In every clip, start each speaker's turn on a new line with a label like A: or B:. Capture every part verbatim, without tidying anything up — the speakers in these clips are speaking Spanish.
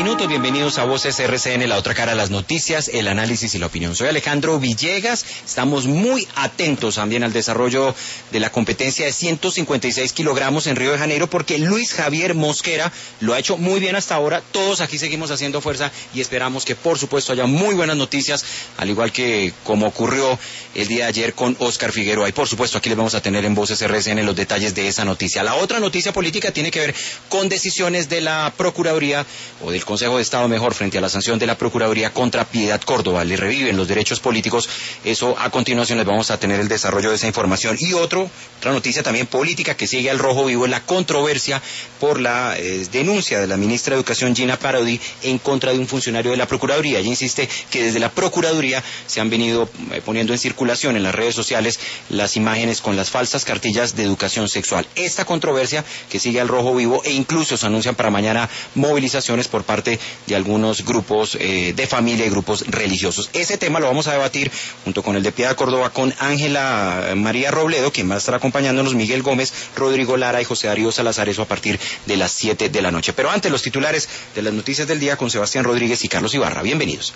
A: minutos, bienvenidos a Voces R C N, la otra cara de las noticias, el análisis y la opinión. Soy Alejandro Villegas, estamos muy atentos también al desarrollo de la competencia de ciento cincuenta y seis kilogramos en Río de Janeiro, porque Luis Javier Mosquera lo ha hecho muy bien hasta ahora. Todos aquí seguimos haciendo fuerza y esperamos que por supuesto haya muy buenas noticias, al igual que como ocurrió el día de ayer con Óscar Figueroa. Y por supuesto aquí les vamos a tener en Voces R C N los detalles de esa noticia. La otra noticia política tiene que ver con decisiones de la Procuraduría o del Consejo de Estado, mejor, frente a la sanción de la Procuraduría contra Piedad Córdoba. Le reviven los derechos políticos. Eso a continuación les vamos a tener el desarrollo de esa información. Y otro, otra noticia también política que sigue al rojo vivo es la controversia por la eh, denuncia de la ministra de Educación, Gina Parodi, en contra de un funcionario de la Procuraduría. Ella insiste que desde la Procuraduría se han venido eh, poniendo en circulación en las redes sociales las imágenes con las falsas cartillas de educación sexual. Esta controversia que sigue al rojo vivo, e incluso se anuncian para mañana movilizaciones por parte de algunos grupos eh, de familia y grupos religiosos. Ese tema lo vamos a debatir junto con el de Piedad Córdoba con Ángela María Robledo, quien va a estar acompañándonos, Miguel Gómez, Rodrigo Lara y José Darío Salazar, eso a partir de las siete de la noche. Pero antes, los titulares de las noticias del día con Sebastián Rodríguez y Carlos Ibarra. Bienvenidos.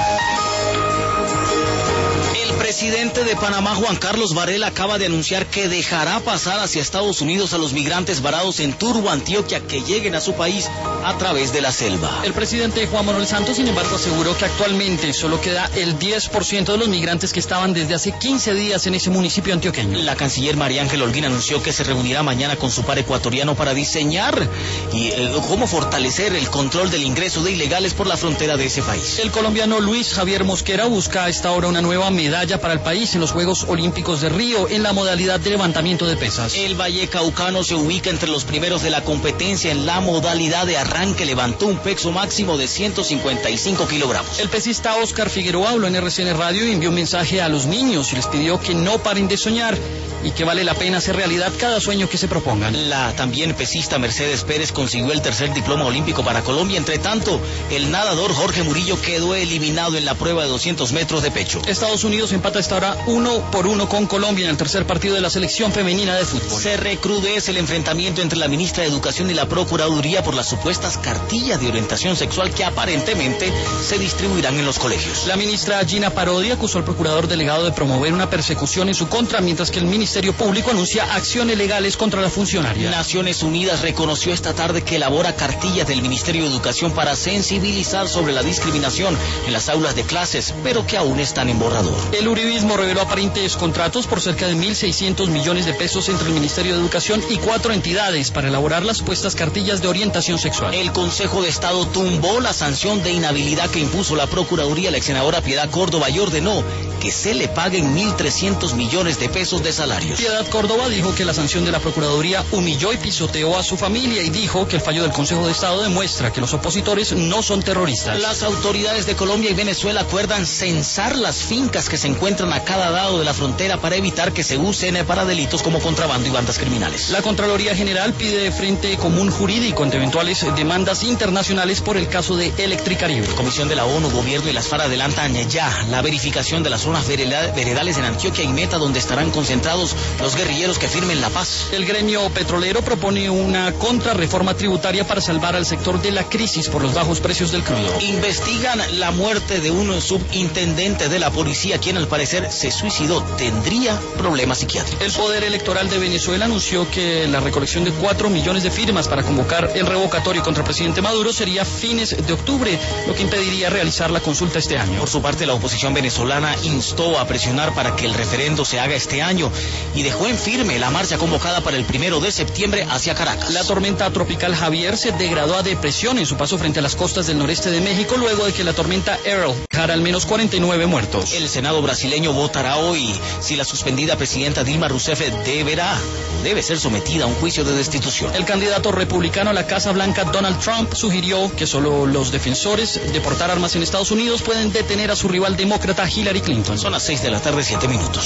B: El presidente de Panamá, Juan Carlos Varela, acaba de anunciar que dejará pasar hacia Estados Unidos a los migrantes varados en Turbo, Antioquia, que lleguen a su país a través de la selva.
C: El presidente Juan Manuel Santos, sin embargo, aseguró que actualmente solo queda el diez por ciento de los migrantes que estaban desde hace quince días en ese municipio antioqueño.
B: La canciller María Ángel Holguín anunció que se reunirá mañana con su par ecuatoriano para diseñar y eh, cómo fortalecer el control del ingreso de ilegales por la frontera de ese país.
C: El colombiano Luis Javier Mosquera busca a esta hora una nueva medalla para el país en los Juegos Olímpicos de Río en la modalidad de levantamiento de pesas.
B: El vallecaucano se ubica entre los primeros de la competencia en la modalidad de arranque. Levantó un peso máximo de ciento cincuenta y cinco kilogramos.
C: El pesista Óscar Figueroa habló en R C N Radio y envió un mensaje a los niños y les pidió que no paren de soñar y que vale la pena hacer realidad cada sueño que se propongan.
B: La también pesista Mercedes Pérez consiguió el tercer diploma olímpico para Colombia. Entre tanto, el nadador Jorge Murillo quedó eliminado en la prueba de doscientos metros de pecho.
C: Estados Unidos empata esta hora uno por uno con Colombia en el tercer partido de la selección femenina de fútbol.
B: Se recrudece el enfrentamiento entre la ministra de Educación y la Procuraduría por las supuestas cartillas de orientación sexual que aparentemente se distribuirán en los colegios.
C: La ministra Gina Parodi acusó al procurador delegado de promover una persecución en su contra, mientras que el Ministerio Público anuncia acciones legales contra la funcionaria.
B: Naciones Unidas reconoció esta tarde que elabora cartillas del Ministerio de Educación para sensibilizar sobre la discriminación en las aulas de clases, pero que aún están en borrador.
C: El uribismo reveló aparentes contratos por cerca de mil seiscientos millones de pesos entre el Ministerio de Educación y cuatro entidades para elaborar las supuestas cartillas de orientación sexual.
B: El Consejo de Estado tumbó la sanción de inhabilidad que impuso la Procuraduría a la ex senadora Piedad Córdoba y ordenó que se le paguen mil trescientos millones de pesos de salarios.
C: Piedad Córdoba dijo que la sanción de la Procuraduría humilló y pisoteó a su familia y dijo que el fallo del Consejo de Estado demuestra que los opositores no son terroristas.
B: Las autoridades de Colombia y Venezuela acuerdan censar las fincas que se encuentran a cada lado de la frontera para evitar que se usen para delitos como contrabando y bandas criminales.
C: La Contraloría General pide frente común jurídico ante eventuales demandas internacionales por el caso de Electricaribe.
B: Comisión de la ONU, Gobierno y las FARC adelantan ya la verificación de las zonas veredales en Antioquia y Meta, donde estarán concentrados los guerrilleros que firmen la paz.
C: El gremio petrolero propone una contrarreforma tributaria para salvar al sector de la crisis por los bajos precios del crudo.
B: Investigan la muerte de un subintendente de la policía, quien al parecer se suicidó. Tendría problemas psiquiátricos.
C: El Poder Electoral de Venezuela anunció que la recolección de cuatro millones de firmas para convocar el revocatorio contra el presidente Maduro sería fines de octubre, lo que impediría realizar la consulta este año.
B: Por su parte, la oposición venezolana instó a presionar para que el referendo se haga este año y dejó en firme la marcha convocada para el primero de septiembre hacia Caracas.
C: La tormenta tropical Javier se degradó a depresión en su paso frente a las costas del noreste de México luego de que la tormenta Earl dejara al menos cuarenta y nueve muertos.
B: El Senado brasileño votará hoy si la suspendida presidenta Dilma Rousseff deberá, debe ser sometida a un juicio de destitución.
C: El candidato republicano a la Casa Blanca, Donald Trump, sugirió que solo los defensores de portar armas en Estados Unidos pueden detener a su rival demócrata Hillary Clinton.
B: Son las seis de la tarde, siete minutos.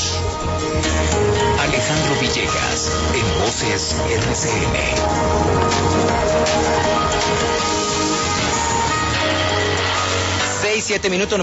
A: Alejandro Villegas, en Voces R C N. Seis, siete minutos.